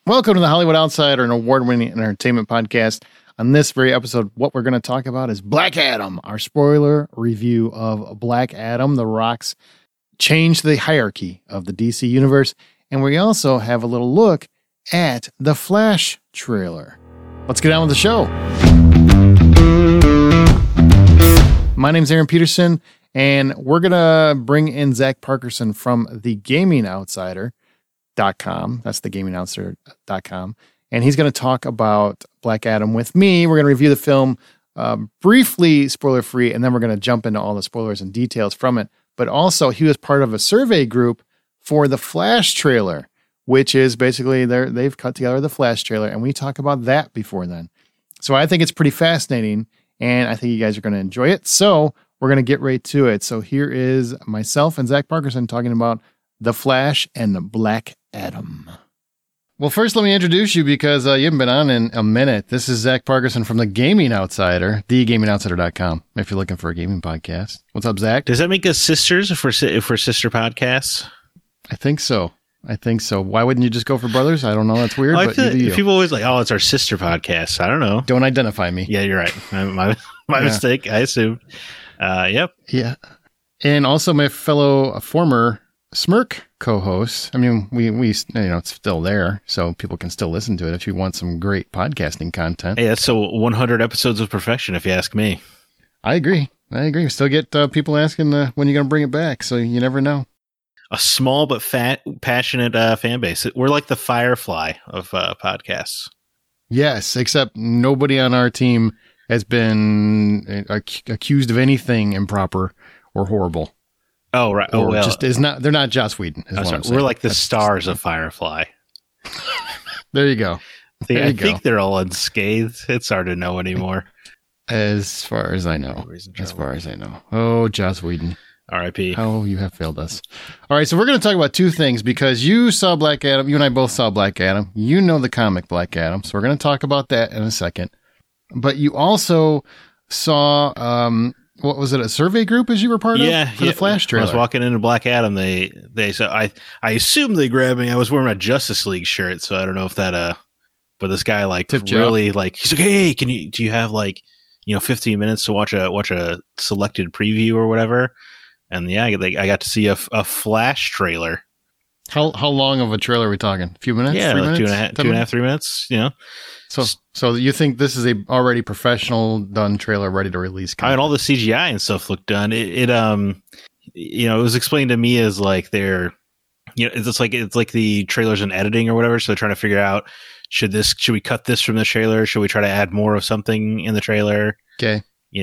Welcome to the Hollywood Outsider, an award-winning entertainment podcast. On this very episode, what we're going to talk about is Black Adam, our spoiler review of Black Adam. The Rock's changed the hierarchy of the DC universe, and we also have a little look at the Flash trailer. Let's get on with the show. My name's Aaron Peterson, and we're going to bring in Zach Parkerson from thegamingoutsiders.com. That's thegamingoutsiders.com. And he's going to talk about Black Adam with me. We're going to review the film briefly, spoiler-free, and then we're going to jump into all the spoilers and details from it. But also, he was part of a survey group for the Flash trailer, which is basically they've cut together the Flash trailer, and we talk about that before then. So I think it's pretty fascinating, and I think you guys are going to enjoy it. So we're going to get right to it. So here is myself and Zach Parkerson talking about The Flash and Black Adam. Well, first, let me introduce you because you haven't been on in a minute. This is Zach Parkerson from The Gaming Outsider, thegamingoutsider.com, if you're looking for a gaming podcast. What's up, Zach? Does that make us sisters if we're sister podcasts? I think so. Why wouldn't you just go for brothers? I don't know. That's weird. But people always like, oh, it's our sister podcast. I don't know. Don't identify me. Yeah, you're right. My mistake. I assumed. Yep. Yeah. And also my fellow former Smirk co-host. I mean, we it's still there, so people can still listen to it if you want some great podcasting content. Hey, that's so 100 episodes of perfection, if you ask me. I agree. We still get people asking when you're going to bring it back, so you never know. A small but passionate fan base. We're like the Firefly of podcasts. Yes, except nobody on our team has been accused of anything improper or horrible. Oh, right. Oh, well. They're not Joss Whedon. We're like the stars of Firefly. There you go. I think they're all unscathed. It's hard to know anymore. As far as I know. Oh, Joss Whedon. R.I.P. How you have failed us. All right, so we're going to talk about two things because you saw Black Adam. You and I both saw Black Adam. You know the comic Black Adam, so we're going to talk about that in a second. But you also saw, what was it, a survey group as you were part of? For the Flash trailer. I was walking into Black Adam. They said, I assume they grabbed me. I was wearing a Justice League shirt, so I don't know if that, but this guy really he's like, hey, do you have 15 minutes to watch a selected preview or whatever? And yeah, I got to see a Flash trailer. How long of a trailer are we talking? A few minutes? Yeah, 3 like minutes? 2.5, 3 minutes. You know. So you think this is a already professional done trailer ready to release? I mean, all the CGI and stuff looked done. It was explained to me as like it's like the trailers and editing or whatever. So they're trying to figure out should we cut this from the trailer? Should we try to add more of something in the trailer? Okay.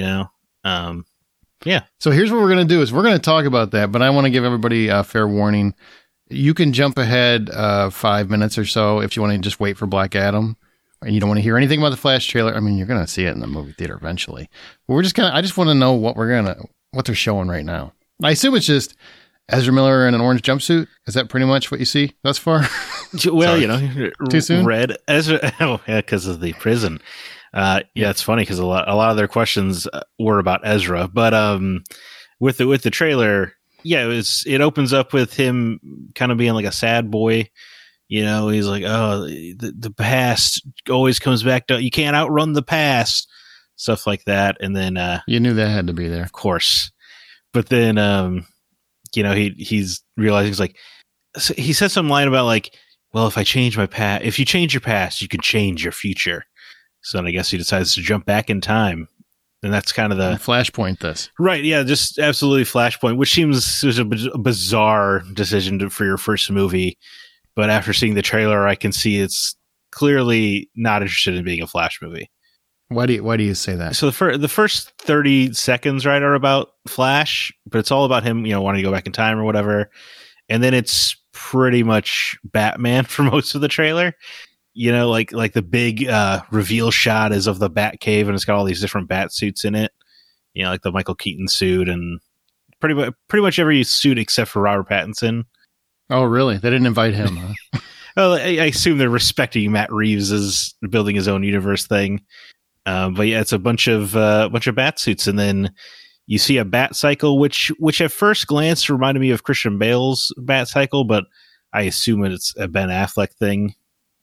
Yeah. So here's what we're going to do is we're going to talk about that, but I want to give everybody a fair warning. You can jump ahead 5 minutes or so if you want to just wait for Black Adam and you don't want to hear anything about the Flash trailer. I mean, you're going to see it in the movie theater eventually. But I just want to know what they're showing right now. I assume it's just Ezra Miller in an orange jumpsuit. Is that pretty much what you see thus far? Well, too soon. Red Ezra. Oh, yeah, because of the prison. Yeah, it's funny because a lot of their questions were about Ezra, but with the trailer, yeah, it opens up with him kind of being like a sad boy. He's like, oh, the past always comes back to you can't outrun the past, stuff like that. And then you knew that had to be there, of course. But then he's realizing he's like, he said some line about like, well, if you change your past, you can change your future. So I guess he decides to jump back in time. And that's kind of the Flashpoint this. Right. Yeah, just absolutely Flashpoint, which seems was a bizarre decision for your first movie. But after seeing the trailer, I can see it's clearly not interested in being a Flash movie. Why do you say that? So the first 30 seconds, right, are about Flash, but it's all about him, wanting to go back in time or whatever. And then it's pretty much Batman for most of the trailer. Like the big reveal shot is of the Batcave, and it's got all these different bat suits in it. Like the Michael Keaton suit, and pretty much every suit except for Robert Pattinson. Oh, really? They didn't invite him, huh? Well, I assume they're respecting Matt Reeves as building his own universe thing. But yeah, it's a bunch of bat suits, and then you see a bat cycle, which at first glance reminded me of Christian Bale's bat cycle, but I assume it's a Ben Affleck thing.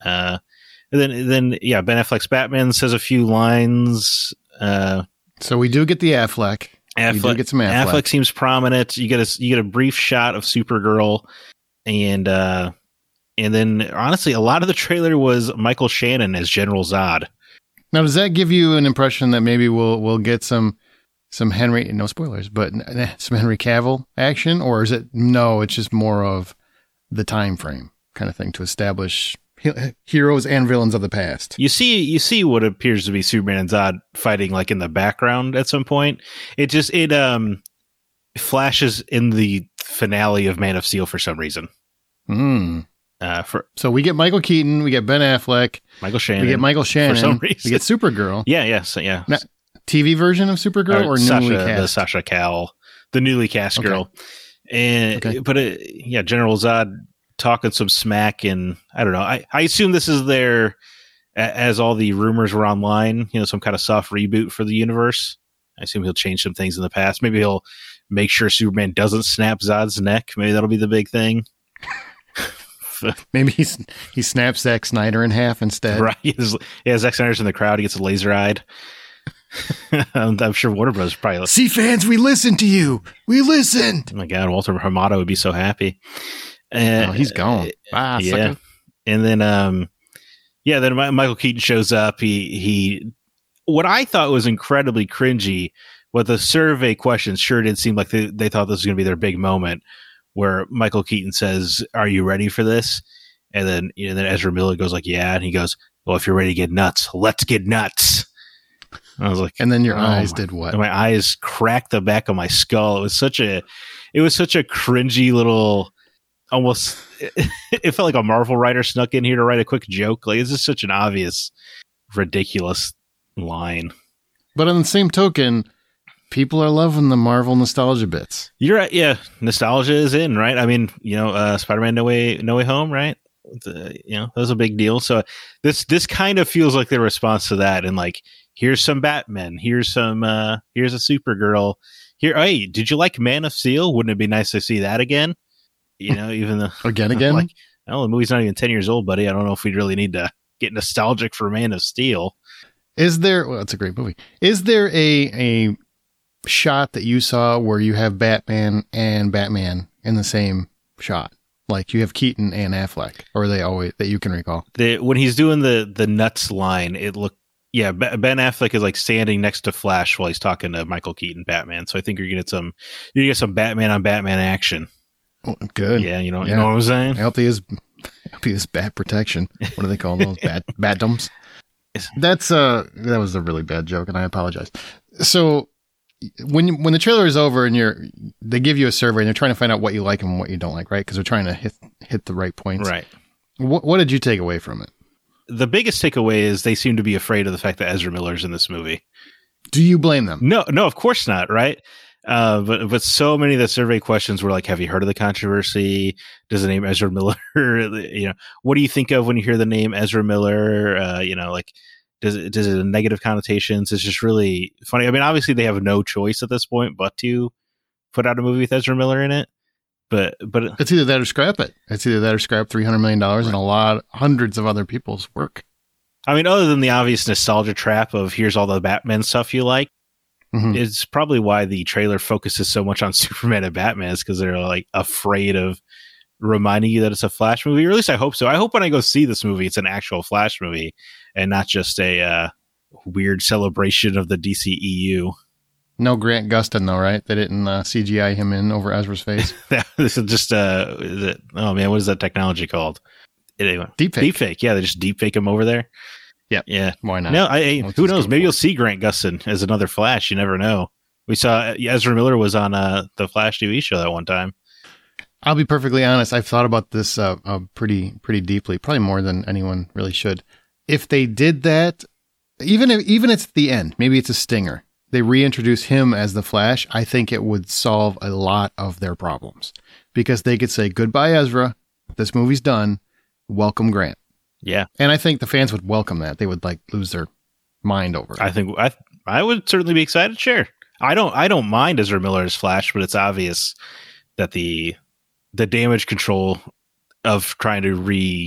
And then yeah, Ben Affleck's Batman says a few lines. So we do get the Affleck. We do get some Affleck. Affleck seems prominent. You get a brief shot of Supergirl, and then honestly, a lot of the trailer was Michael Shannon as General Zod. Now, does that give you an impression that maybe we'll get some Henry, no spoilers, but some Henry Cavill action, or is it no? It's just more of the time frame kind of thing to establish heroes and villains of the past. You see what appears to be Superman and Zod fighting like in the background at some point. It flashes in the finale of Man of Steel for some reason. So we get Michael Keaton, we get Ben Affleck, Michael Shannon. We get Michael Shannon. For some reason. We get Supergirl. Yeah. Now, TV version of Supergirl or newly cast? The Sasha Cal, the newly cast girl. And General Zod talking some smack, and I don't know. I assume this is their, as all the rumors were online, some kind of soft reboot for the universe. I assume he'll change some things in the past. Maybe he'll make sure Superman doesn't snap Zod's neck. Maybe that'll be the big thing. Maybe he snaps Zack Snyder in half instead. Right. Yeah, Zack Snyder's in the crowd. He gets laser-eyed. I'm sure Warner Bros. Probably. See, fans, we listened to you. We listened. Oh my God, Walter Hamada would be so happy. He's gone. Yeah. Sucker. And then, then Michael Keaton shows up. He what I thought was incredibly cringy, what the survey questions sure did seem like they thought this was going to be their big moment, where Michael Keaton says, "Are you ready for this?" And then, then Ezra Miller goes like, "Yeah," and he goes, "Well, if you're ready to get nuts, let's get nuts." I was like, and then your eyes did what? My eyes cracked the back of my skull. It was such a cringy little, almost, it felt like a Marvel writer snuck in here to write a quick joke. Like, it's just such an obvious, ridiculous line. But on the same token, people are loving the Marvel nostalgia bits. You're right. Yeah. Nostalgia is in, right? I mean, Spider-Man No Way Home, right? That was a big deal. So this kind of feels like the response to that. And like, here's some Batman. Here's a Supergirl. Hey, did you like Man of Steel? Wouldn't it be nice to see that again? Even though again. Like, the movie's not even 10 years old, buddy. I don't know if we'd really need to get nostalgic for Man of Steel. Is there? Well, it's a great movie. Is there a shot that you saw where you have Batman and Batman in the same shot? Like you have Keaton and Affleck, or are they always that you can recall? When he's doing the nuts line, it looked. Yeah, Ben Affleck is like standing next to Flash while he's talking to Michael Keaton, Batman. So I think you're gonna get some Batman on Batman action. Oh, good. Yeah, you know what I'm saying. I hope he is bat protection. What do they call those? Bat dumps. That was a really bad joke, and I apologize. So when the trailer is over and they give you a survey and they're trying to find out what you like and what you don't like, right? Because they're trying to hit the right points. Right. What did you take away from it? The biggest takeaway is they seem to be afraid of the fact that Ezra Miller's in this movie. Do you blame them? No, of course not. Right. But so many of the survey questions were like, have you heard of the controversy? Does the name Ezra Miller, what do you think of when you hear the name Ezra Miller? Like, does it have negative connotations? It's just really funny. I mean, obviously they have no choice at this point but to put out a movie with Ezra Miller in it. But it's either that or scrap it. It's either that or scrap $300 million and hundreds of other people's work. I mean, other than the obvious nostalgia trap of here's all the Batman stuff you like, it's probably why the trailer focuses so much on Superman and Batman, is because they're like afraid of reminding you that it's a Flash movie. Or at least I hope so. I hope when I go see this movie, it's an actual Flash movie and not just a weird celebration of the DCEU. No Grant Gustin, though, right? They didn't CGI him in over Ezra's face. This is just what is that technology called? Deepfake. Yeah, they just deepfake him over there. Yeah. Why not? No, who knows? Maybe you'll see Grant Gustin as another Flash. You never know. We saw Ezra Miller was on the Flash TV show that one time. I'll be perfectly honest. I've thought about this pretty deeply, probably more than anyone really should. If they did that, even it's the end, maybe it's a stinger. They reintroduce him as the Flash, I think it would solve a lot of their problems, because they could say, goodbye, Ezra. This movie's done. Welcome, Grant. Yeah. And I think the fans would welcome that. They would lose their mind over it. I think I would certainly be excited. Sure. I don't mind Ezra Miller as Flash, but it's obvious that the damage control of trying to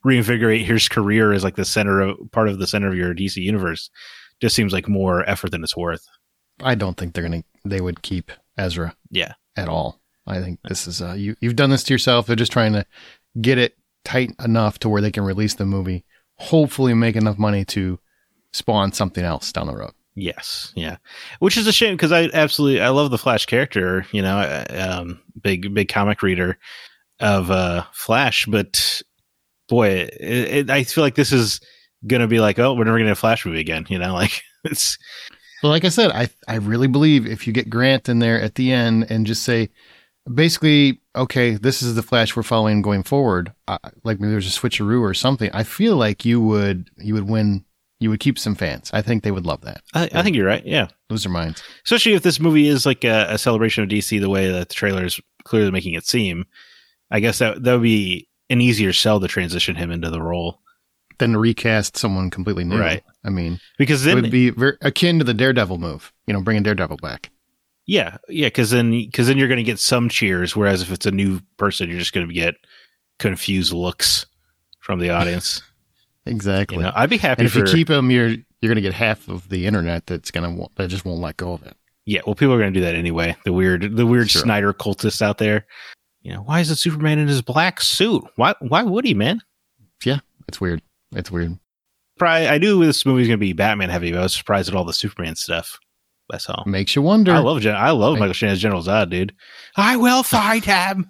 reinvigorate his career as like part of the center of your DC universe just seems like more effort than it's worth. I don't think they would keep Ezra. Yeah. At all. I think this is you've done this to yourself. They're just trying to get it tight enough to where they can release the movie, hopefully make enough money to spawn something else down the road. Yes, yeah, which is a shame because I love the Flash character. You know, big comic reader of Flash, but boy, I feel like this is gonna be like, oh, we're never gonna have a Flash movie again. You know, like it's. Well, like I said, I really believe if you get Grant in there at the end and just say, basically, okay, this is the Flash we're following going forward. Like maybe there's a switcheroo or something. I feel like you would win. You would keep some fans. I think they would love that. I think you're right. Yeah. Lose their minds. Especially if this movie is like a celebration of DC the way that the trailer is clearly making it seem. I guess that would be an easier sell to transition him into the role. Than to recast someone completely new. Right. I mean, because then it would be very akin to the Daredevil move, bringing Daredevil back. Yeah. Because then you're going to get some cheers. Whereas if it's a new person, you're just going to get confused looks from the audience. Exactly. I'd be happy. And if you keep him, you're going to get half of the internet that just won't let go of it. Yeah, well, people are going to do that anyway. The weird sure. Snyder cultists out there. Why isn't Superman in his black suit? Why would he, man? Yeah, it's weird. It's weird. I knew this movie was going to be Batman heavy, but I was surprised at all the Superman stuff. That's all. Makes you wonder. I love Michael Shannon as General Zod, dude. I will fight him.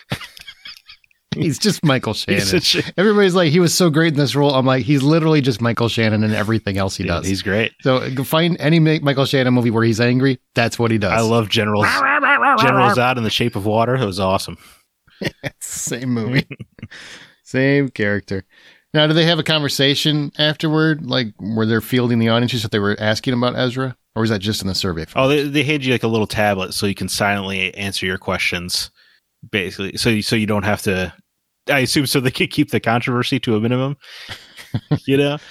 He's just Michael Shannon. Everybody's like, he was so great in this role. I'm like, he's literally just Michael Shannon in everything else he does. He's great. So find any Michael Shannon movie where he's angry. That's what he does. I love General Zod in The Shape of Water. It was awesome. Same movie. Same character. Now, do they have a conversation afterward? Like, where they're fielding the audience that they were asking about Ezra? Or was that just in the survey? Oh, they hand you like a little tablet so you can silently answer your questions. Basically, so you don't have to. I assume so they could keep the controversy to a minimum. But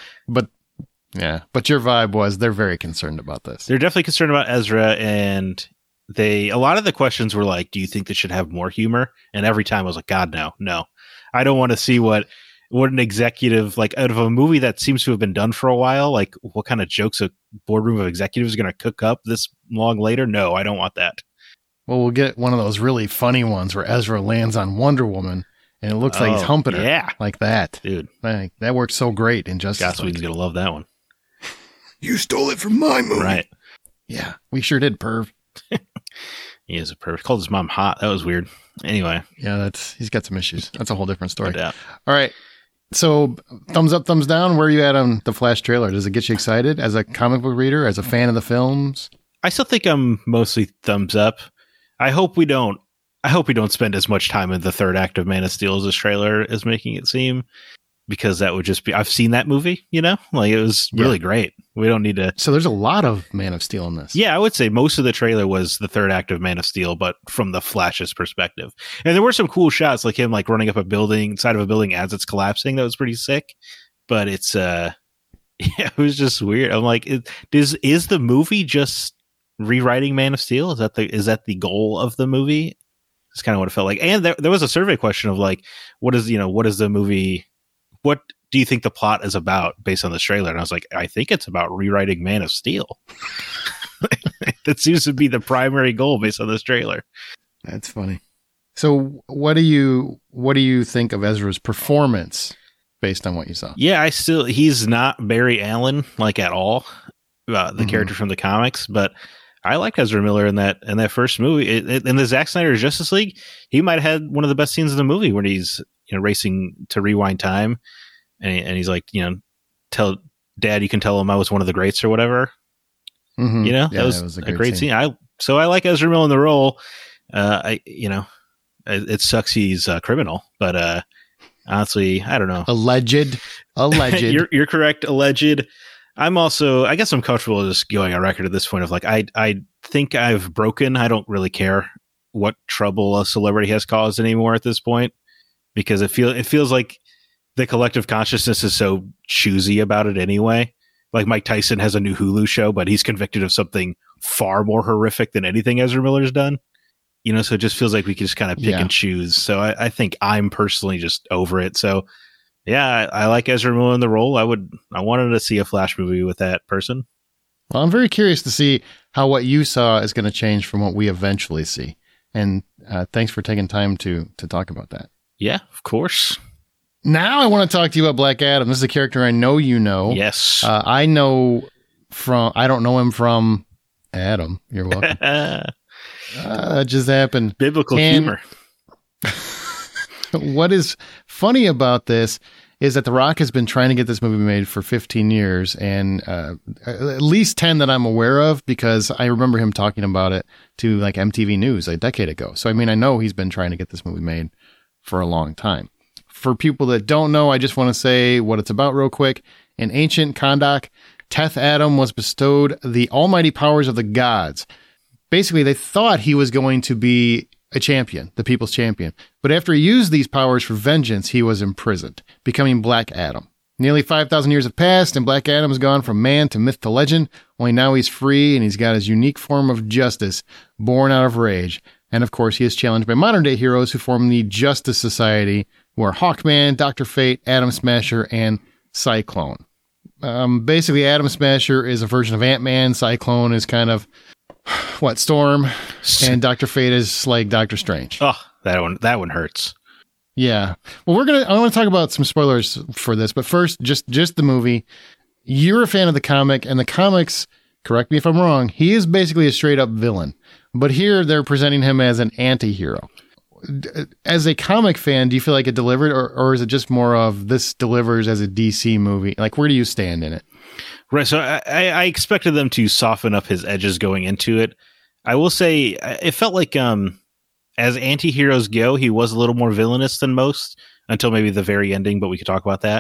your vibe was they're very concerned about this. They're definitely concerned about Ezra, and a lot of the questions were like, "Do you think they should have more humor?" And every time I was like, "God, no, I don't want to see what an executive like out of a movie that seems to have been done for a while. Like, what kind of jokes a boardroom of executives are going to cook up this long later? No, I don't want that." Well, we'll get one of those really funny ones where Ezra lands on Wonder Woman and it looks like he's humping her. Yeah. Like that. Dude. Like, that works so great in Justice League. Joss Whedon's going to love that one. You stole it from my movie. Right. Yeah. We sure did, perv. He is a perv. Called his mom hot. That was weird. Anyway. Yeah, he's got some issues. That's a whole different story. No doubt. All right. So, thumbs up, thumbs down. Where are you at on the Flash trailer? Does it get you excited as a comic book reader, as a fan of the films? I still think I'm mostly thumbs up. I hope we don't spend as much time in the third act of Man of Steel as this trailer is making it seem, because that would just be, I've seen that movie, like it was really great. We don't need to. So there's a lot of Man of Steel in this. Yeah, I would say most of the trailer was the third act of Man of Steel, but from the Flash's perspective. And there were some cool shots like him like running up side of a building as it's collapsing. That was pretty sick. But it's, it was just weird. I'm like, is the movie just rewriting Man of Steel? Is that the goal of the movie? That's kind of what it felt like. And there was a survey question of like, what is the movie? What do you think the plot is about based on this trailer? And I was like, I think it's about rewriting Man of Steel. That seems to be the primary goal based on this trailer. That's funny. So what do you think of Ezra's performance based on what you saw? Yeah, he's not Barry Allen like at all, the character from the comics, but I liked Ezra Miller in that first movie. In the Zack Snyder Justice League, he might have had one of the best scenes in the movie when he's racing to rewind time, and he's like, tell Dad, you can tell him I was one of the greats or whatever. Mm-hmm. That was a great scene. I like Ezra Miller in the role. It sucks he's a criminal, but honestly, I don't know. Alleged. You're correct. Alleged. I'm also, I guess I'm comfortable just going on record at this point of like, I think I've broken. I don't really care what trouble a celebrity has caused anymore at this point, because it feels like the collective consciousness is so choosy about it anyway. Like Mike Tyson has a new Hulu show, but he's convicted of something far more horrific than anything Ezra Miller's done. So it just feels like we can just kind of pick and choose. So I think I'm personally just over it. So Yeah, I like Ezra Miller in the role. I wanted to see a Flash movie with that person. Well, I'm very curious to see how what you saw is going to change from what we eventually see. And thanks for taking time to talk about that. Yeah, of course. Now I want to talk to you about Black Adam. This is a character I know you know. Yes. I don't know him from Adam. You're welcome. That just happened. Biblical humor. What is funny about this is that The Rock has been trying to get this movie made for 15 years, and at least 10 that I'm aware of, because I remember him talking about it to like MTV News a decade ago. So, I mean, I know he's been trying to get this movie made for a long time. For people that don't know, I just want to say what it's about real quick. In ancient Kahndaq, Teth Adam was bestowed the almighty powers of the gods. Basically, they thought he was going to be a champion, the people's champion. But after he used these powers for vengeance, he was imprisoned, becoming Black Adam. Nearly 5,000 years have passed, and Black Adam has gone from man to myth to legend. Only now he's free, and he's got his unique form of justice, born out of rage. And of course, he is challenged by modern-day heroes who form the Justice Society, who are Hawkman, Dr. Fate, Atom Smasher, and Cyclone. Basically, Atom Smasher is a version of Ant-Man. Cyclone is kind of Storm, and Dr. Fate is like Doctor Strange. Oh, that one hurts. Yeah. Well, I want to talk about some spoilers for this, but first, just the movie. You're a fan of the comic, and the comics, correct me if I'm wrong, he is basically a straight up villain. But here they're presenting him as an anti-hero. As a comic fan, do you feel like it delivered, or is it just more of this delivers as a DC movie? Like, where do you stand in it? Right, so I expected them to soften up his edges going into it. I will say, it felt like as anti-heroes go, he was a little more villainous than most, until maybe the very ending, but we could talk about that.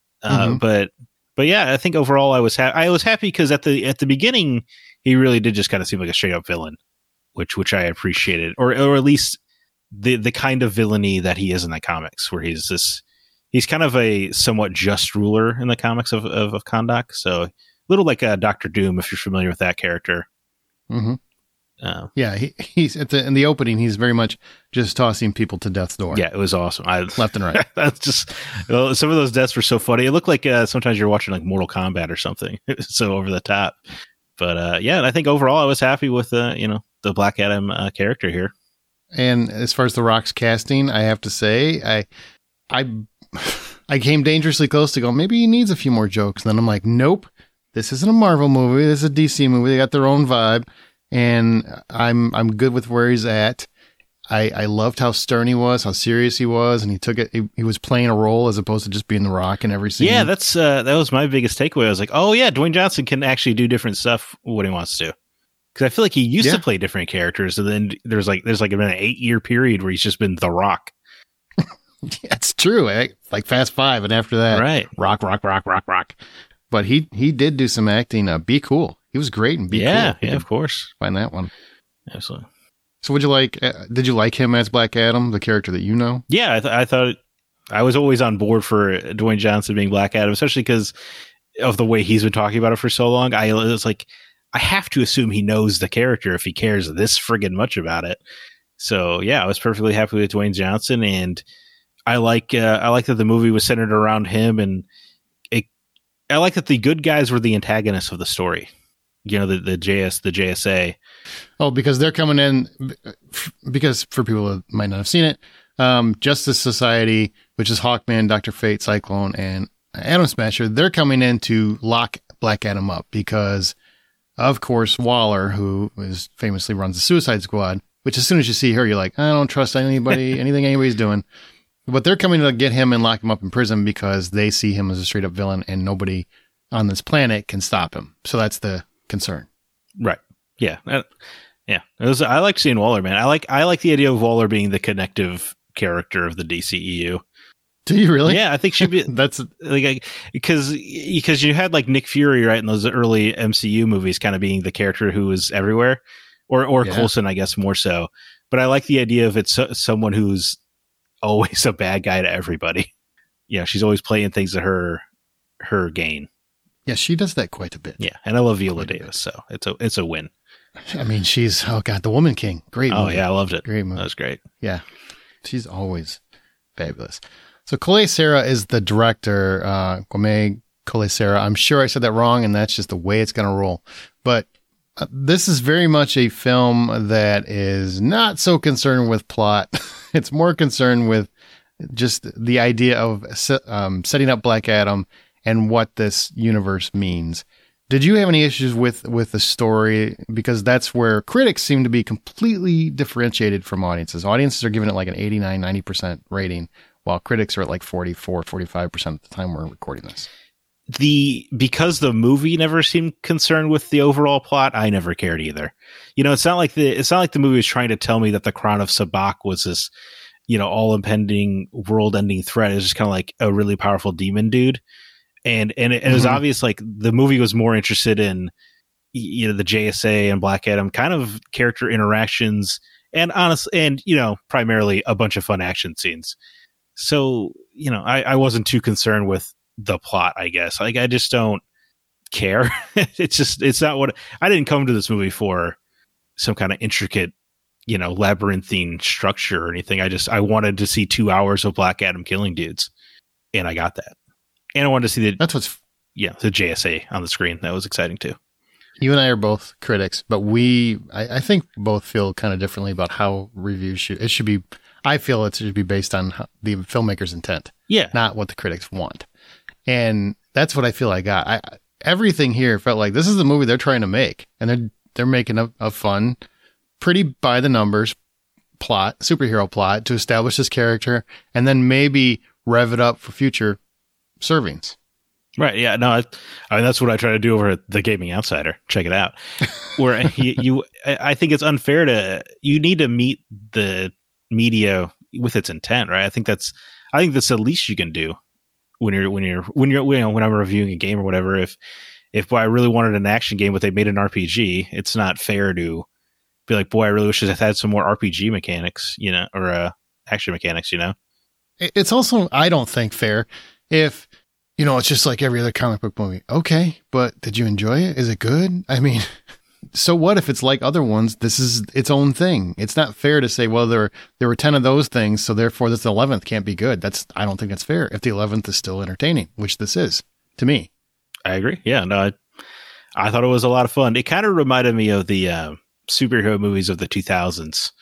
But yeah, I think overall I was happy because at the beginning, he really did just kind of seem like a straight-up villain, which I appreciated, or at least the kind of villainy that he is in the comics, where he's kind of a somewhat just ruler in the comics of Kahndaq. So a little like Dr. Doom, if you're familiar with that character. Mm-hmm. Yeah, he's in the opening. He's very much just tossing people to death's door. Yeah, it was awesome. Left and right. That's just some of those deaths were so funny. It looked like sometimes you're watching like Mortal Kombat or something. It was so over the top. But yeah, I think overall I was happy with the Black Adam character here. And as far as The Rock's casting, I have to say, I came dangerously close to go, maybe he needs a few more jokes. And then I'm like, nope, this isn't a Marvel movie. This is a DC movie. They got their own vibe. And I'm good with where he's at. I loved how stern he was, how serious he was, and he took it. He was playing a role as opposed to just being The Rock in every scene. Yeah, that was my biggest takeaway. I was like, oh yeah, Dwayne Johnson can actually do different stuff when he wants to. Because I feel like he used to play different characters, and then there's like an 8-year period where he's just been The Rock. It's true, like Fast Five, and after that, right, rock. But he did do some acting. Be Cool. He was great in Be Cool. Yeah, of course. Find that one. Absolutely. So would you like? Did you like him as Black Adam, the character that you know? Yeah, I thought I was always on board for Dwayne Johnson being Black Adam, especially because of the way he's been talking about it for so long. I was like, I have to assume he knows the character if he cares this friggin' much about it. So yeah, I was perfectly happy with Dwayne Johnson, and I like that the movie was centered around him, and I like that the good guys were the antagonists of the story. You know, the JSA. Oh, because they're coming in. Because for people who might not have seen it, Justice Society, which is Hawkman, Dr. Fate, Cyclone, and Atom Smasher, they're coming in to lock Black Adam up because, of course, Waller, who famously runs the Suicide Squad, which as soon as you see her, you're like, I don't trust anything anybody's doing. But they're coming to get him and lock him up in prison because they see him as a straight up villain and nobody on this planet can stop him. So that's the concern. Right. Yeah. I like seeing Waller, man. I like the idea of Waller being the connective character of the DCEU. Do you really? Yeah, I think she'd be. That's like because you had like Nick Fury, right, in those early MCU movies, kind of being the character who was everywhere, or Coulson, I guess, more so. But I like the idea of it's someone who's always a bad guy to everybody. Yeah, she's always playing things at her gain. Yeah, she does that quite a bit. Yeah, and I love Viola Davis, so it's a win. I mean, she's the Woman King. Great movie. Oh yeah, I loved it. Great movie. That was great. Yeah, she's always fabulous. So Collet-Serra is the director, Guilherme Collet-Serra. I'm sure I said that wrong, and that's just the way it's going to roll. But this is very much a film that is not so concerned with plot. It's more concerned with just the idea of setting up Black Adam and what this universe means. Did you have any issues with the story? Because that's where critics seem to be completely differentiated from audiences. Audiences are giving it like an 89, 90% rating, while critics are at like 44, 45% at the time we're recording this. Because the movie never seemed concerned with the overall plot, I never cared either. It's not like the movie was trying to tell me that the Crown of Sabak was this, all impending world ending threat. It was just kind of like a really powerful demon dude. And it was obvious, like the movie was more interested in, the JSA and Black Adam kind of character interactions and primarily a bunch of fun action scenes. So, I wasn't too concerned with the plot, I guess. Like, I just don't care. It's not what I didn't come to this movie for some kind of intricate, labyrinthine structure or anything. I wanted to see 2 hours of Black Adam killing dudes, and I got that. And I wanted to see the JSA on the screen. That was exciting too. You and I are both critics, but I think both feel kind of differently about how reviews should be. I feel it should be based on the filmmaker's intent, not what the critics want. And that's what I feel I got. Everything here felt like this is the movie they're trying to make, and they're making a fun, pretty by the numbers plot, superhero plot to establish this character, and then maybe rev it up for future servings. Right. Yeah. No, I mean, that's what I try to do over at the Gaming Outsider. Check it out. Where I think it's unfair you need to meet the media with its intent, right? I think that's the least you can do when I'm reviewing a game or whatever. If I really wanted an action game, but they made an RPG, it's not fair to be like, boy, I really wish I had some more RPG mechanics, or action mechanics, It's also, I don't think, fair if, it's just like every other comic book movie. Okay, but did you enjoy it? Is it good? I mean, so what if it's like other ones? This is its own thing. It's not fair to say, well, there were 10 of those things, so therefore this 11th can't be good. I don't think that's fair if the 11th is still entertaining, which this is, to me. I agree. Yeah, no, I thought it was a lot of fun. It kind of reminded me of the superhero movies of the 2000s,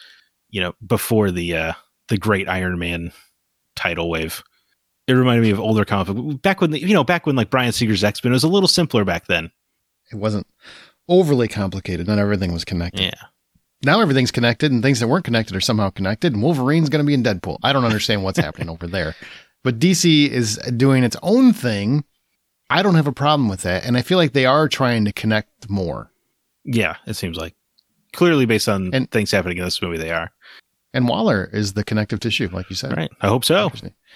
before the great Iron Man tidal wave. It reminded me of older comic book back when like Bryan Singer's X-Men was a little simpler back then. It wasn't overly complicated. Not everything was connected. Yeah. Now everything's connected, and things that weren't connected are somehow connected. And Wolverine's going to be in Deadpool. I don't understand what's happening over there, but DC is doing its own thing. I don't have a problem with that, and I feel like they are trying to connect more. Yeah, it seems like clearly based on things happening in this movie, they are. And Waller is the connective tissue, like you said. Right. I hope so.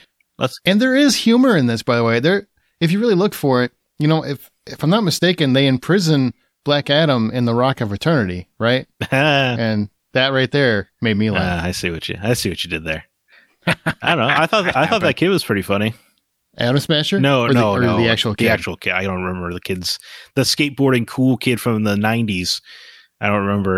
And there is humor in this, by the way. If you really look for it, if I'm not mistaken, they imprison Black Adam in the Rock of Eternity, right? And that right there made me laugh. I see what you did there. I don't know. I thought that kid was pretty funny. Atom Smasher? No. The actual kid. The actual kid. I don't remember the kids. The skateboarding cool kid from the 90s. I don't remember.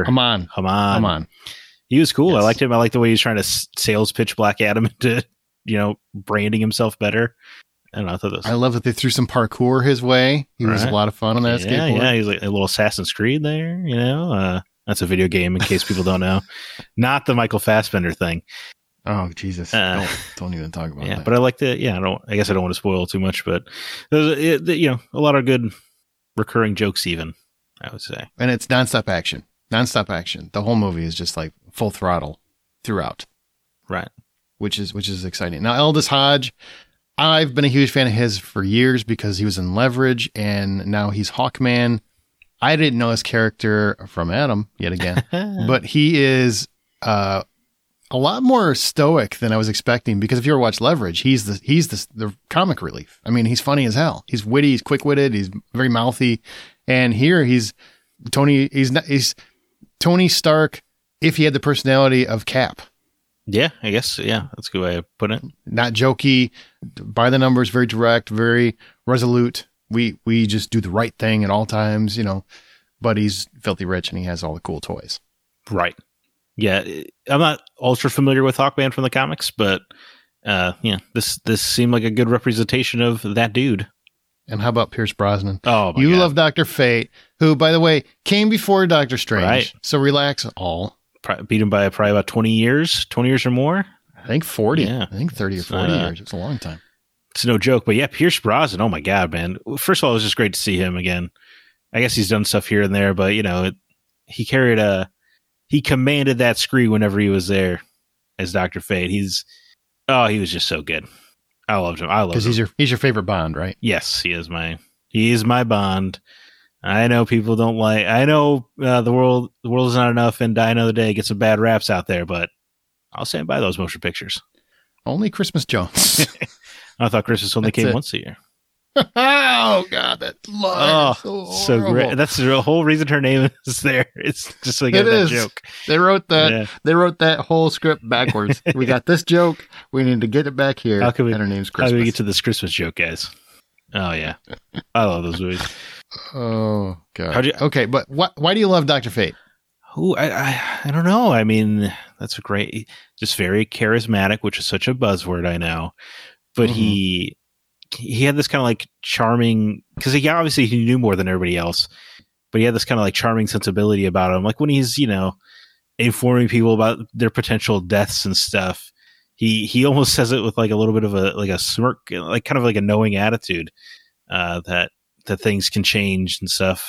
Haman. He was cool. Yes. I liked him. I liked the way he was trying to sales pitch Black Adam into, branding himself better. I don't know. I love that they threw some parkour his way. He was a lot of fun on that skateboard. Yeah, he's like a little Assassin's Creed there, That's a video game in case people don't know. Not the Michael Fassbender thing. Oh, Jesus. Don't even talk about that. But I like I guess I don't want to spoil too much, but there's a lot of good recurring jokes even, I would say. And it's nonstop action. The whole movie is just like full throttle throughout. Right. Which is exciting. Now, Aldous Hodge, I've been a huge fan of his for years because he was in Leverage, and now he's Hawkman. I didn't know his character from Adam yet again, but he is a lot more stoic than I was expecting. Because if you ever watch Leverage, he's the comic relief. I mean, he's funny as hell. He's witty. He's quick witted. He's very mouthy. And here he's Tony. He's Tony Stark if he had the personality of Cap. Yeah, I guess. Yeah, that's a good way of putting it. Not jokey, by the numbers, very direct, very resolute. We just do the right thing at all times, but he's filthy rich and he has all the cool toys. Right. Yeah, I'm not ultra familiar with Hawkman from the comics, but this seemed like a good representation of that dude. And how about Pierce Brosnan? Oh, my you God. love Dr. Fate, who, by the way, came before Doctor Strange. Right. So relax all. Beat him by probably about 20 years or more. I think 40. Yeah. I think 30 or 40 years. It's a long time. It's no joke. But yeah, Pierce Brosnan, oh my God, man. First of all, it was just great to see him again. I guess he's done stuff here and there, but, he commanded that screen whenever he was there as Dr. Fate. He was just so good. I loved him. Because he's your favorite Bond, right? Yes, he is my Bond. I know people don't like. I know the world is not enough, and Die Another Day gets some bad raps out there, but I'll stand by those motion pictures. Only Christmas Jones. I thought Christmas only came once a year. Oh God, that line so great. That's the whole reason her name is there. It's just like that joke. They wrote that. Yeah. They wrote that whole script backwards. We got this joke. We need to get it back here. And her name's Christmas. How do we get to this Christmas joke, guys? Oh yeah, I love those movies. Oh God. Okay, but why do you love Dr. Fate? Oh, I don't know. I mean, that's a great, just very charismatic, which is such a buzzword, I know. But he had this kind of like charming, because he knew more than everybody else, but he had this kind of like charming sensibility about him. Like when he's, informing people about their potential deaths and stuff, he almost says it with like a little bit of a smirk, like kind of like a knowing attitude, that things can change and stuff.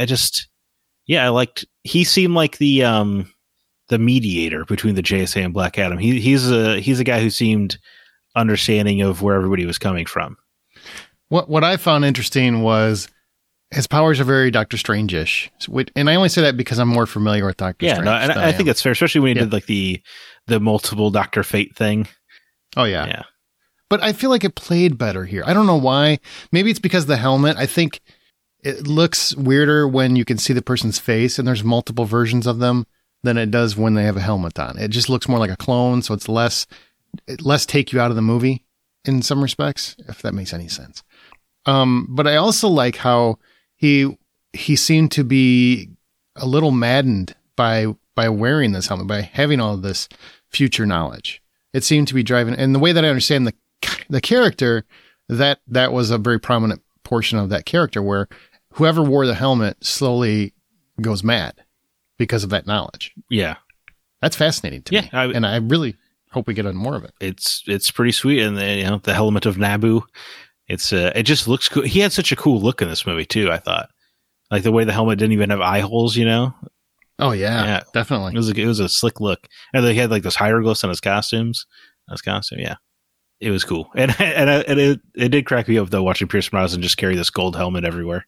He seemed like the mediator between the JSA and Black Adam. He's a guy who seemed understanding of where everybody was coming from. What I found interesting was his powers are very Doctor Strange-ish. And I only say that because I'm more familiar with Doctor Strange. Yeah, and I think that's fair, especially when he did like the multiple Dr. Fate thing. Oh, yeah. But I feel like it played better here. I don't know why. Maybe it's because of the helmet. I think it looks weirder when you can see the person's face and there's multiple versions of them than it does when they have a helmet on. It just looks more like a clone, so it's less take you out of the movie in some respects, if that makes any sense. But I also like how he seemed to be a little maddened by wearing this helmet, by having all of this future knowledge. It seemed to be driving, and the way that I understand the character, that was a very prominent portion of that character, where whoever wore the helmet slowly goes mad because of that knowledge. Yeah, that's fascinating to me, and I really hope we get on more of it. It's pretty sweet, and the helmet of Naboo. It just looks cool. He had such a cool look in this movie too. I thought, like the way the helmet didn't even have eye holes. Oh yeah, definitely. It was a slick look, and they had like those hieroglyphs on his costumes. Yeah, it was cool, and it did crack me up though watching Pierce Brosnan just carry this gold helmet everywhere.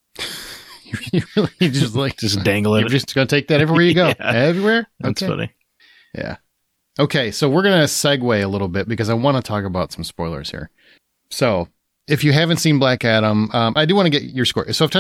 You really just dangling. You're just gonna take that everywhere you go. Yeah. Everywhere. That's funny. Yeah. Okay, so we're gonna segue a little bit because I want to talk about some spoilers here. So, if you haven't seen Black Adam, I do want to get your score. So, if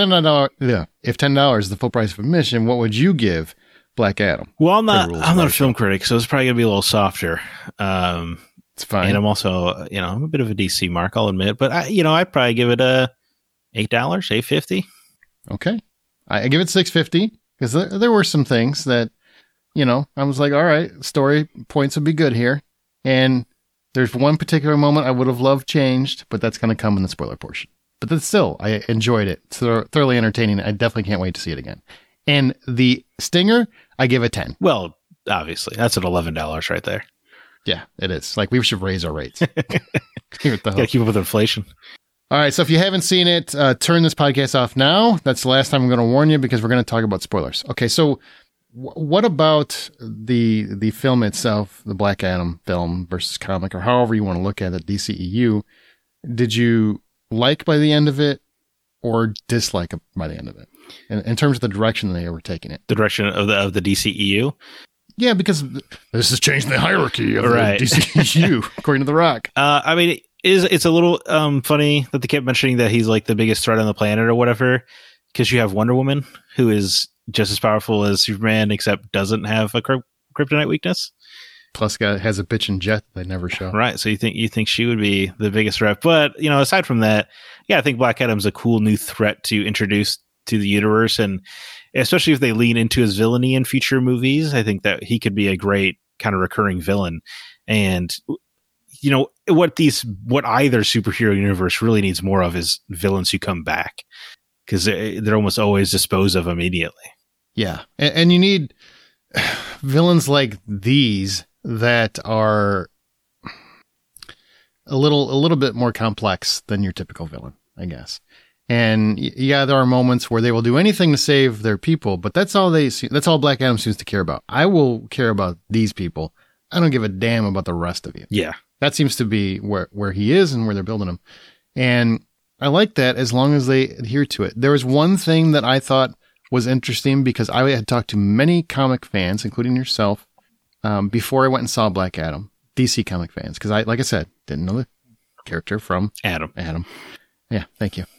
$10 is the full price of admission, what would you give Black Adam? Well, I'm not a film critic, so it's probably gonna be a little softer. It's fine. And I'm also, I'm a bit of a DC mark, I'll admit, but I'd probably give it $8, $8.50. Okay, I give it $6.50 because there were some things that, I was like, all right, story points would be good here, and there's one particular moment I would have loved changed, but that's going to come in the spoiler portion. But that's still, I enjoyed it. It's thoroughly entertaining. I definitely can't wait to see it again. And the Stinger, I give a 10. Well, obviously, that's at $11 right there. Yeah, it is. Like, we should raise our rates. Gotta keep up with inflation. All right, so if you haven't seen it, turn this podcast off now. That's the last time I'm going to warn you because we're going to talk about spoilers. Okay, so what about the film itself, the Black Adam film versus comic, or however you want to look at it, DCEU? Did you like by the end of it or dislike by the end of it in terms of the direction they were taking it? The direction of the DCEU? Yeah, because this is changing the hierarchy of the DCEU, according to The Rock. I mean, it's a little funny that they kept mentioning that he's like the biggest threat on the planet or whatever, because you have Wonder Woman, who is just as powerful as Superman, except doesn't have a kryptonite weakness. Plus, has a bitchin' jet that they never show. Right, so you think she would be the biggest threat, but aside from that, I think Black Adam's a cool new threat to introduce to the universe, and especially if they lean into his villainy in future movies, I think that he could be a great kind of recurring villain. And what either superhero universe really needs more of is villains who come back, because they're almost always disposed of immediately. Yeah. And you need villains like these that are a little bit more complex than your typical villain, I guess. And yeah, there are moments where they will do anything to save their people, but that's all Black Adam seems to care about. I will care about these people. I don't give a damn about the rest of you. Yeah. That seems to be where he is and where they're building him. And I like that as long as they adhere to it. There was one thing that I thought was interesting, because I had talked to many comic fans, including yourself, before I went and saw Black Adam, DC comic fans, because like I said, didn't know the character from Adam. Yeah, thank you.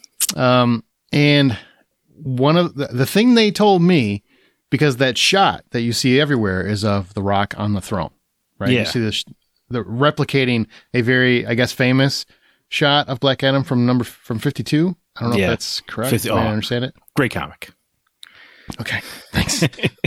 And one of the thing they told me, because that shot that you see everywhere is of The Rock on the throne, right? Yeah. You see the replicating a very, I guess, famous shot of Black Adam from 52. I don't know if that's correct. 50, I understand it. Great comic. Okay, thanks.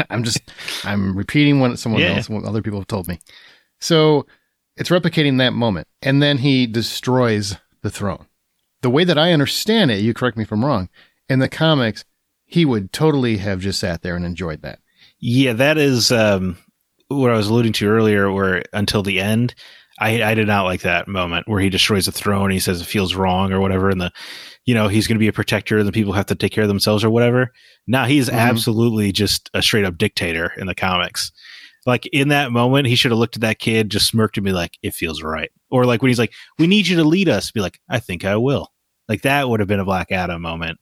I'm repeating what other people have told me. So it's replicating that moment, and then he destroys the throne. The way that I understand it, you correct me if I'm wrong, in the comics, he would totally have just sat there and enjoyed that. Yeah, that is what I was alluding to earlier, where until the end, I did not like that moment where he destroys the throne. He says it feels wrong or whatever, and he's going to be a protector and the people have to take care of themselves or whatever. Now he's absolutely just a straight up dictator in the comics. Like in that moment, he should have looked at that kid, just smirked and be like, "It feels right." Or like when he's like, "We need you to lead us," be like, "I think I will." Like that would have been a Black Adam moment.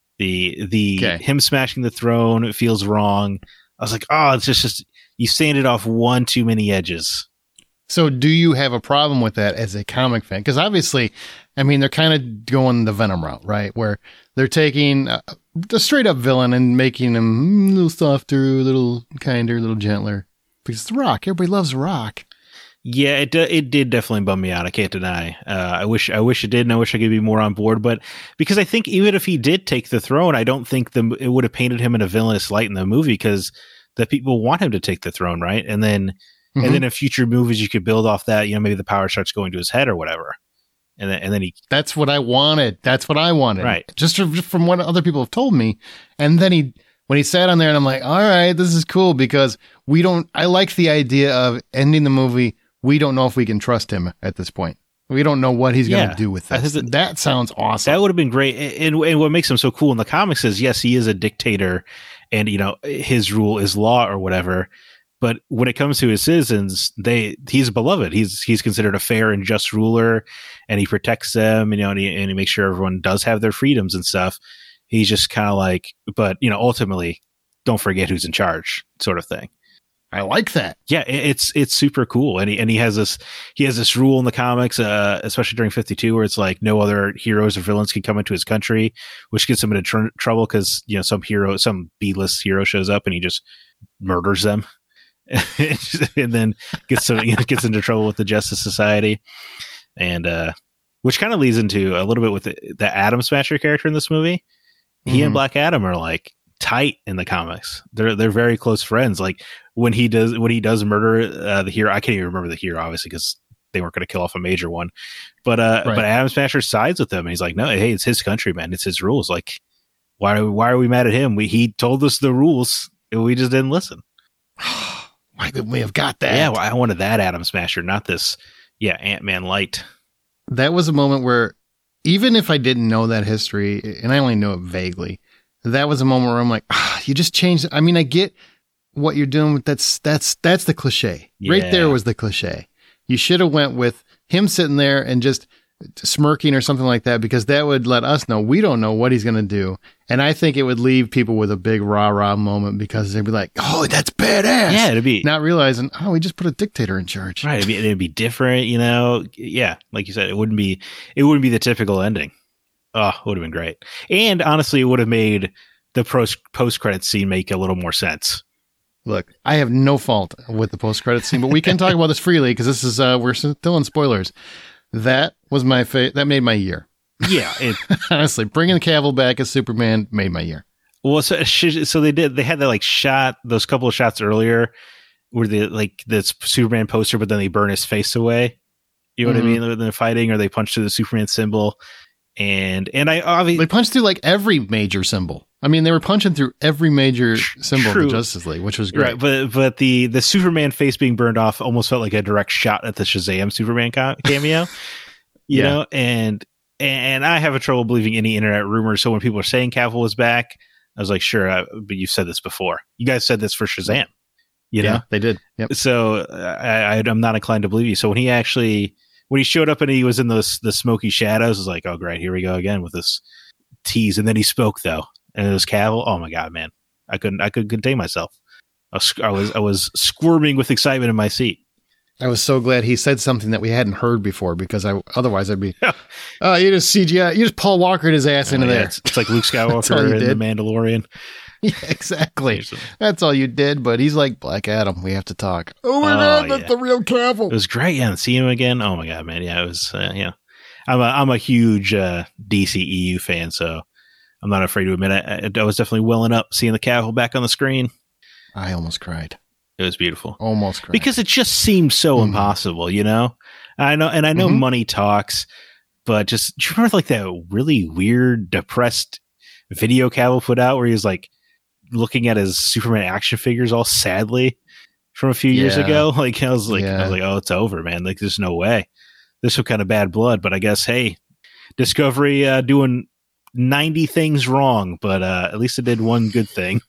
Him smashing the throne, it feels wrong. I was like, oh, it's just you sanded off one too many edges. So do you have a problem with that as a comic fan? Because obviously, I mean, they're kind of going the Venom route, right? Where they're taking the straight up villain and making him a little softer, a little kinder, a little gentler. Because it's The Rock. Everybody loves The Rock. Yeah, it did definitely bum me out. I can't deny. I wish it did, and I wish I could be more on board. But because I think even if he did take the throne, I don't think it would have painted him in a villainous light in the movie, because the people want him to take the throne, right? And then in future movies, you could build off that. Maybe the power starts going to his head or whatever, and then he. That's what I wanted. Right. Just from what other people have told me, and then when he sat on there, and I'm like, all right, this is cool, because I like the idea of ending the movie. We don't know if we can trust him at this point. We don't know what he's going to do with this. That sounds awesome. That would have been great. And what makes him so cool in the comics is, yes, he is a dictator and, his rule is law or whatever. But when it comes to his citizens, he's beloved. He's considered a fair and just ruler, and he protects them, and he makes sure everyone does have their freedoms and stuff. He's just kind of like, but, ultimately, don't forget who's in charge, sort of thing. I like that. Yeah, it's super cool, and he has this rule in the comics, especially during 52, where it's like no other heroes or villains can come into his country, which gets him into trouble because some B-list hero shows up and he just murders them, and then gets into trouble with the Justice Society, and which kind of leads into a little bit with the Atom Smasher character in this movie. He and Black Adam are like tight in the comics. They're very close friends. Like when he does murder the hero, I can't even remember the hero obviously because they weren't going to kill off a major one. But Atom Smasher sides with him, and he's like, no, hey, it's his country, man. It's his rules. Like, why are we mad at him? He told us the rules, and we just didn't listen. Why couldn't we have got that? Yeah, well, I wanted that Atom Smasher, not this. Yeah, Ant-Man light. That was a moment where, even if I didn't know that history, and I only know it vaguely, that was a moment where I'm like, you just changed it. I mean, I get what you're doing, but that's the cliche. Yeah. Right there was the cliche. You should have went with him sitting there and just smirking or something like that, because that would let us know we don't know what he's going to do. And I think it would leave people with a big rah-rah moment, because they'd be like, oh, that's badass. Yeah, it'd be not realizing, oh, we just put a dictator in charge. Right. It'd be different, Yeah. Like you said, it wouldn't be the typical ending. Oh, it would have been great. And honestly, it would have made the post-credits scene make a little more sense. Look, I have no fault with the post-credits scene, but we can talk about this freely, because this is, we're still in spoilers. That was my that made my year. Yeah. Honestly, bringing Cavill back as Superman made my year. Well, so they had that shot, those couple of shots earlier where the Superman poster, but then they burn his face away. You know what I mean? When they're fighting, or they punch through the Superman symbol. And I obviously they punched through like every major symbol. I mean, they were punching through every major symbol of the Justice League, which was great. Right, but the Superman face being burned off almost felt like a direct shot at the Shazam Superman cameo. You know, and I have a trouble believing any internet rumors. So when people are saying Cavill was back, I was like, sure, but you've said this before. You guys said this for Shazam. You know? They did. Yep. So I'm not inclined to believe you. So when he showed up and he was in the smoky shadows, I was like, oh, great, here we go again with this tease. And then he spoke, though, and it was Cavill. Oh my God, man, I couldn't contain myself. I was squirming with excitement in my seat. I was so glad he said something that we hadn't heard before, because otherwise I'd be, you just CGI, you just Paul Walkered his ass into there. It's like Luke Skywalker in The Mandalorian. Yeah, exactly. That's all you did, but he's like, Black Adam, we have to talk. Oh my God, that's the real Cavill. It was great, yeah, see him again. Oh my God, man, yeah, it was, I'm a huge DCEU fan, so I'm not afraid to admit it. I was definitely welling up seeing the Cavill back on the screen. I almost cried. It was beautiful. Almost cried. Because it just seems so impossible, you know? I know money talks, but do you remember like that really weird, depressed video Cavill put out where he was like looking at his Superman action figures all sadly from a few years ago? Like I was like, oh, it's over, man. Like there's no way. There's some kind of bad blood, but I guess, hey, Discovery doing 90 things wrong, but at least it did one good thing.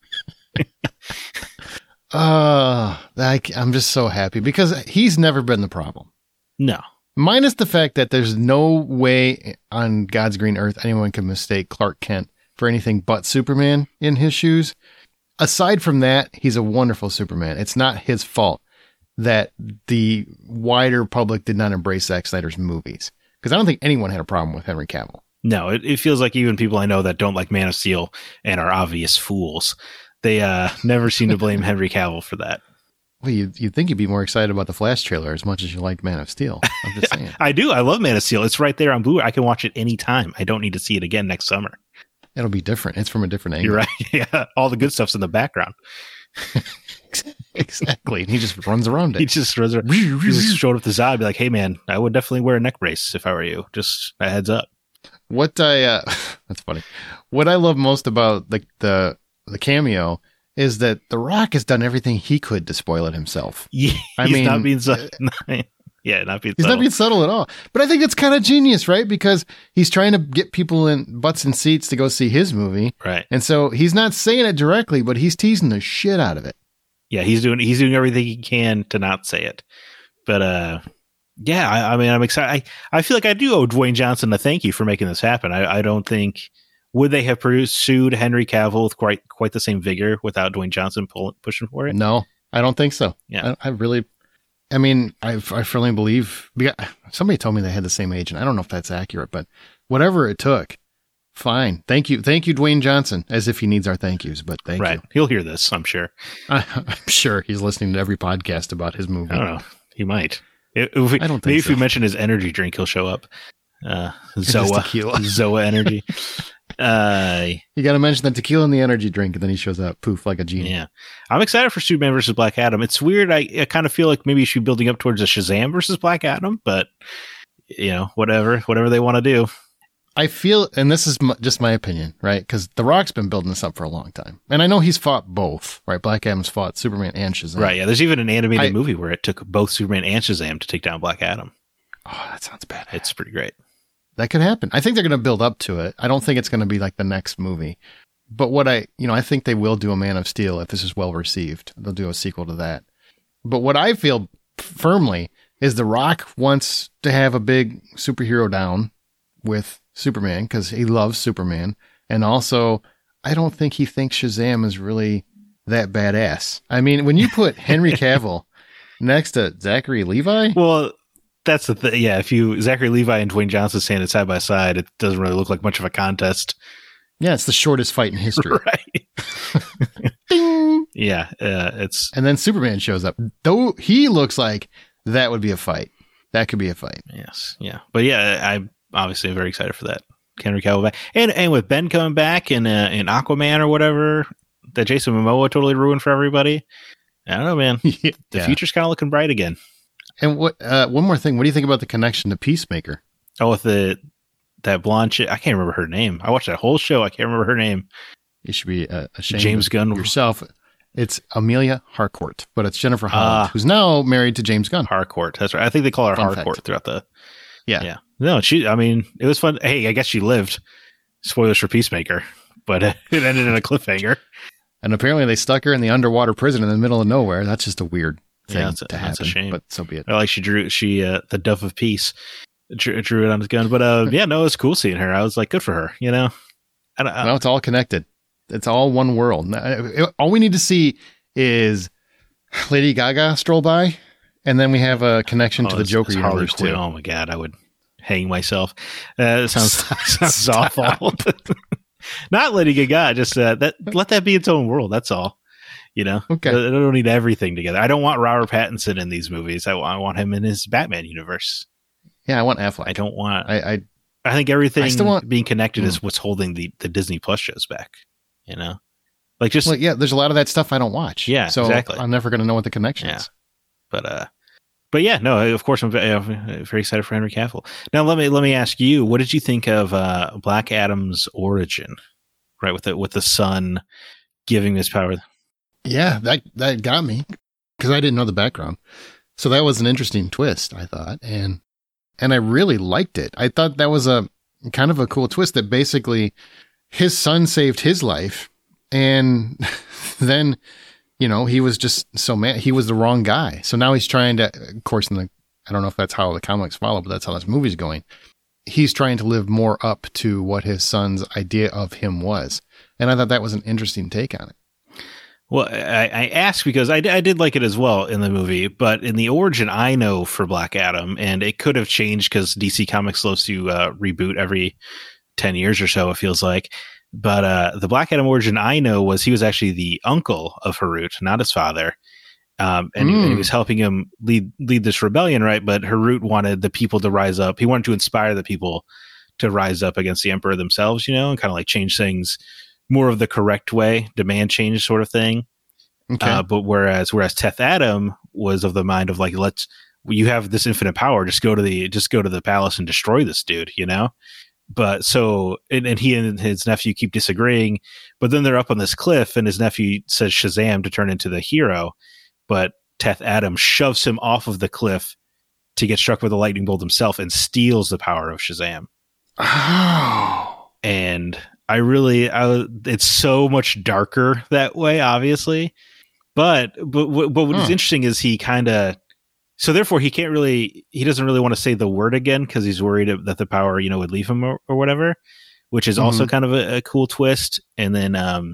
I'm just so happy because he's never been the problem. No. Minus the fact that there's no way on God's green earth anyone can mistake Clark Kent for anything but Superman in his shoes. Aside from that, he's a wonderful Superman. It's not his fault that the wider public did not embrace Zack Snyder's movies, because I don't think anyone had a problem with Henry Cavill. No, it feels like even people I know that don't like Man of Steel and are obvious fools, they never seem to blame Henry Cavill for that. Well, you'd think you'd be more excited about the Flash trailer as much as you like Man of Steel. I'm just saying. I do. I love Man of Steel. It's right there on Blu-ray. I can watch it anytime. I don't need to see it again next summer. It'll be different. It's from a different angle. You're right. Yeah, all the good stuff's in the background. Exactly. And he just runs around it. He just runs around. He just showed up to Zod and be like, hey, man, I would definitely wear a neck brace if I were you. Just a heads up. That's funny. What I love most about the cameo is that The Rock has done everything he could to spoil it himself. Yeah, he's not being subtle. Yeah, he's not being subtle at all. But I think that's kind of genius, right? Because he's trying to get people in butts and seats to go see his movie. Right. And so he's not saying it directly, but he's teasing the shit out of it. Yeah, he's doing everything he can to not say it. But yeah, I mean, I'm excited. I feel like I do owe Dwayne Johnson a thank you for making this happen. I don't think, would they have pursued Henry Cavill with quite the same vigor without Dwayne Johnson pushing for it? No, I don't think so. Yeah, I firmly believe, somebody told me they had the same agent. I don't know if that's accurate, but whatever it took, fine. Thank you, Dwayne Johnson, as if he needs our thank yous, but thank you. He'll hear this, I'm sure. I'm sure he's listening to every podcast about his movie. I don't know. He might. I don't think maybe so. If we mention his energy drink, he'll show up. Zoa energy. You got to mention the tequila and the energy drink, and then he shows up, poof, like a genie. Yeah, I'm excited for Superman versus Black Adam. It's weird. I kind of feel like maybe you should be building up towards a Shazam versus Black Adam, but whatever they want to do. I feel, and this is just my opinion, right? Because The Rock's been building this up for a long time, and I know he's fought both, right? Black Adam's fought Superman and Shazam, right? Yeah, there's even an animated movie where it took both Superman and Shazam to take down Black Adam. Oh, that sounds bad. It's pretty great. That could happen. I think they're going to build up to it. I don't think it's going to be like the next movie. But I think they will do a Man of Steel if this is well received. They'll do a sequel to that. But what I feel firmly is The Rock wants to have a big superhero down with Superman because he loves Superman. And also, I don't think he thinks Shazam is really that badass. I mean, when you put Henry Cavill next to Zachary Levi... Well... That's the thing. Yeah, if Zachary Levi and Dwayne Johnson standing side by side, it doesn't really look like much of a contest. Yeah, it's the shortest fight in history. Right. Ding! Yeah, and then Superman shows up. Though he looks like that would be a fight. That could be a fight. Yes, yeah. But yeah, I obviously am very excited for that. Henry Cavill back. And with Ben coming back in Aquaman or whatever, that Jason Momoa totally ruined for everybody. I don't know, man. The future's kind of looking bright again. And what? One more thing. What do you think about the connection to Peacemaker? Oh, with that blonde chick. I can't remember her name. I watched that whole show. I can't remember her name. You should be ashamed James of Gunn yourself. It's Amelia Harcourt, but it's Jennifer Holland, who's now married to James Gunn. Harcourt. That's right. I think they call her Fun Harcourt fact. throughout the. Yeah. No, it was fun. Hey, I guess she lived. Spoilers for Peacemaker, but it ended in a cliffhanger. And apparently they stuck her in the underwater prison in the middle of nowhere. That's just a weird thing to happen. That's a shame. But so be it. I like she the Dove of Peace drew it on his gun. But yeah, no, it was cool seeing her. I was like, good for her, you know? Well, it's all connected. It's all one world. All we need to see is Lady Gaga stroll by, and then we have a connection to the Joker universe too. Oh my God, I would hang myself. Sounds awful. Not Lady Gaga, just let that be its own world. That's all. You know, okay. I don't need everything together. I don't want Robert Pattinson in these movies. I want him in his Batman universe. Yeah, I want Affleck. I don't want. I think everything still want, being connected is what's holding the Disney Plus shows back. You know, like just there's a lot of that stuff I don't watch. Yeah, so exactly. I'm never going to know what the connection is. But yeah, no. Of course, I'm very excited for Henry Cavill. Now, let me ask you, what did you think of Black Adam's origin? Right, with the son giving this power. Yeah, that got me because I didn't know the background. So that was an interesting twist, I thought, and I really liked it. I thought that was a kind of a cool twist that basically his son saved his life, and then, you know, he was just so mad. He was the wrong guy. So now he's trying to, of course, I don't know if that's how the comics follow, but that's how this movie's going. He's trying to live more up to what his son's idea of him was. And I thought that was an interesting take on it. Well, I asked because I did like it as well in the movie, but in the origin, I know for Black Adam, and it could have changed because DC Comics loves to reboot every 10 years or so, it feels like. But the Black Adam origin I know was he was actually the uncle of Harut, not his father. And he was helping him lead this rebellion, right? But Harut wanted the people to rise up. He wanted to inspire the people to rise up against the Emperor themselves, you know, and kind of like change things more of the correct way, demand change sort of thing. Okay. But whereas Teth Adam was of the mind of like, you have this infinite power, just go to the palace and destroy this dude, you know? But so, and he and his nephew keep disagreeing, but then they're up on this cliff and his nephew says Shazam to turn into the hero. But Teth Adam shoves him off of the cliff to get struck with a lightning bolt himself and steals the power of Shazam. Oh. And it's so much darker that way, obviously. But what is interesting is he kind of, so therefore he doesn't really want to say the word again because he's worried that the power, you know, would leave him or whatever, which is also kind of a cool twist. And then,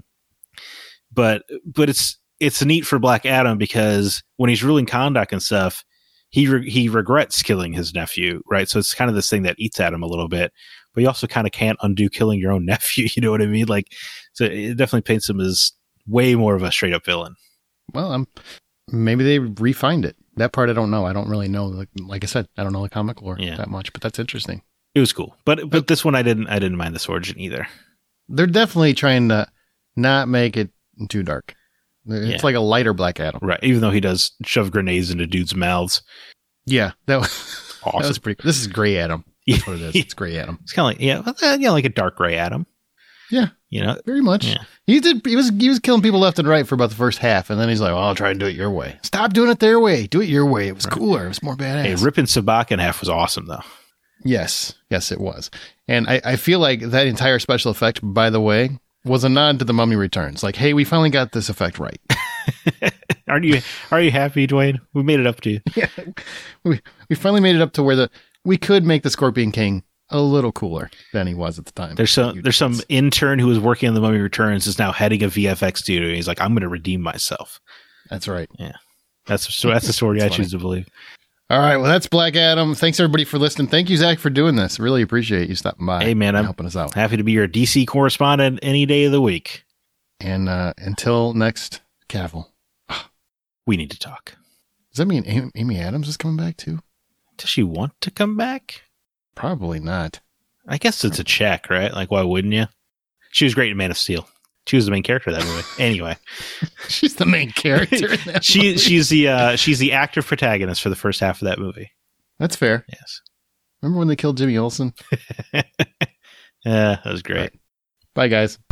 but it's neat for Black Adam because when he's ruling Kahndaq and stuff, he regrets killing his nephew, right? So it's kind of this thing that eats at him a little bit, but you also kind of can't undo killing your own nephew. You know what I mean? Like, so it definitely paints him as way more of a straight up villain. Well, maybe they refined it. That part I don't know. I don't really know. Like I said, I don't know the comic lore that much, but that's interesting. It was cool, but this one I didn't mind this origin either. They're definitely trying to not make it too dark. It's like a lighter Black Adam, right? Even though he does shove grenades into dudes' mouths. Yeah, that was awesome. That was pretty. This is Gray Adam. That's what it is. It's Gray Adam. It's kind of like like a dark Gray Adam. Yeah, you know, very much. Yeah. He was killing people left and right for about the first half, and then he's like, "Well, I'll try and do it your way. Stop doing it their way. Do it your way. It was cooler. It was more badass." Hey, ripping Sabak in half was awesome, though. Yes, it was, and I feel like that entire special effect, by the way, was a nod to The Mummy Returns. Like, hey, we finally got this effect right. Are you happy, Dwayne? We made it up to you. Yeah, we finally made it up to where we could make the Scorpion King a little cooler than he was at the time. There's some intern who was working on The Mummy Returns is now heading a VFX studio. He's like, I'm going to redeem myself. That's right. Yeah, that's the story I choose to believe. All right, well, that's Black Adam. Thanks everybody for listening. Thank you, Zach, for doing this. Really appreciate you stopping by. Hey, man, I'm helping us out. Happy to be your DC correspondent any day of the week. And until next Cavill, we need to talk. Does that mean Amy Adams is coming back too? Does she want to come back? Probably not. I guess it's a check, right? Like, why wouldn't you? She was great in Man of Steel. She was the main character of that movie. Anyway, She's the main character in that movie. she's the active protagonist for the first half of that movie. That's fair. Yes. Remember when they killed Jimmy Olsen? Yeah, that was great. Bye, guys.